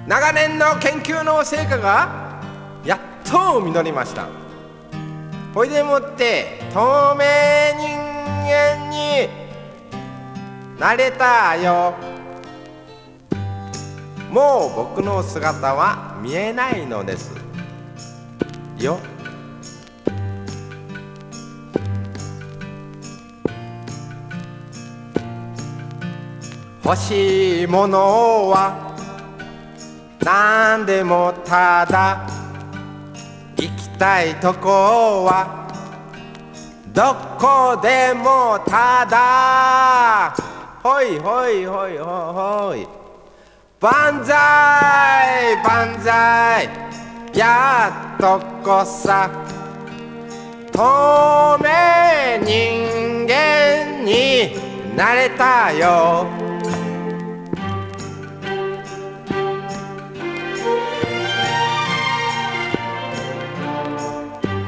長年の研究の成果がやっと実りました。ほいでもって透明人間になれたよ。もう僕の姿は見えないのですよ。欲しいものは何でもただ、行きたいとこはどこでもただ。ほいほいほいほい、万歳万歳、やっとこさ透明人間になれたよ。